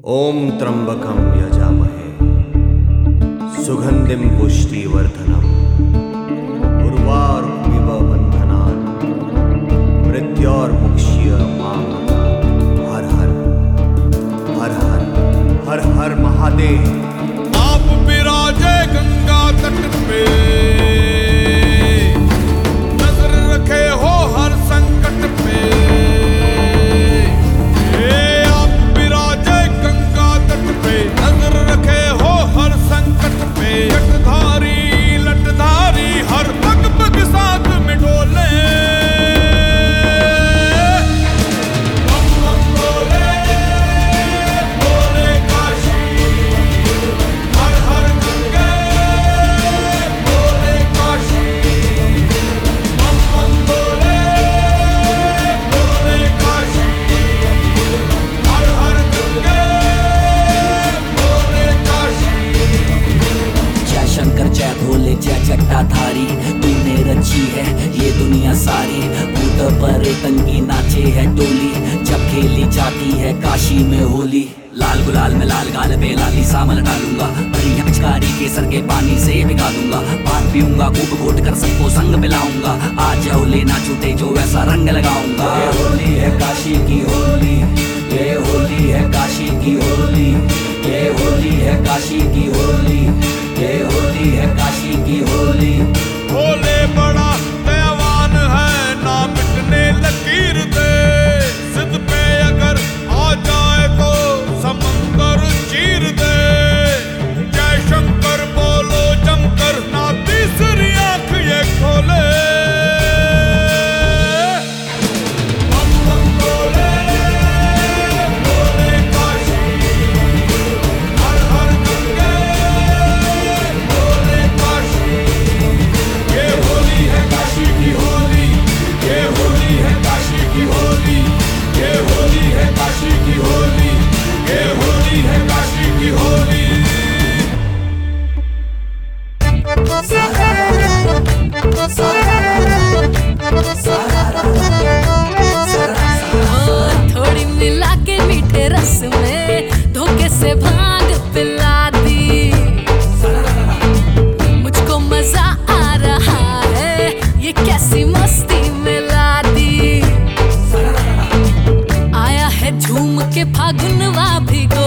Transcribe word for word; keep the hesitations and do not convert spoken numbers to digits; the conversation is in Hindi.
ओम त्र्यंबकं यजामहे सुगंधिं पुष्टिवर्धनम् उर्वारुकमिव बन्धनान् मृत्योर्मुक्षीयमामृतात्। हर हर हर हर हर हर महादेव। आप विराजे गंगा तट पे, नजर रखे हो हर संकट पे। आप विराजे गंगा तट पे, नजर रखे हो हर संकट पे। जटधारी लटधारी हर पग पग साथ में डोले। बम बम बोले बोले काशी, हर हर गंगे बोले काशी। बम बम बोले बोले काशी, हर हर गंगे बोले काशी। जय शंकर जय भोले जय जटाधारी, तूने रची है ये दुनिया सारी। भूत पर्यटन की नाचे है टोली, जब खेली जाती है काशी में होली। लाल गुलाल में लाल गाल पे लाली सामल डालूंगा, बढ़िया पिचकारी केसर के पानी से भिगा दूंगा। पान पीऊंगा खूब घोट कर सबको संग मिलाऊंगा, आज होली ना छूटे जो वैसा रंग लगाऊंगा। ये होली है काशी की होली, ये होली है काशी की होली, ये होली है काशी की होली, ये होली है काशी की होली। भोले बड़ा दयावान है, ना मिटने लकीर दे। सिद्ध पे अगर आ जाए तो समंदर चीर दे। जय शंकर बोलो जमकर, ना तीसरी आंख ये खोले। बम बम बोले बोले काशी, हर हर गंगे बोले काशी। ये होली है काशी की होली, ये होली है काशी की होली, ये होली है काशी की होली, ये होली है काशी की होली। थोड़ी मिला के मीठे रस में धोखे से भांग पिला दी। मुझको मजा आ रहा है, ये कैसी मस्ती मिला दी। आया है झूम के फागुनवा भिगो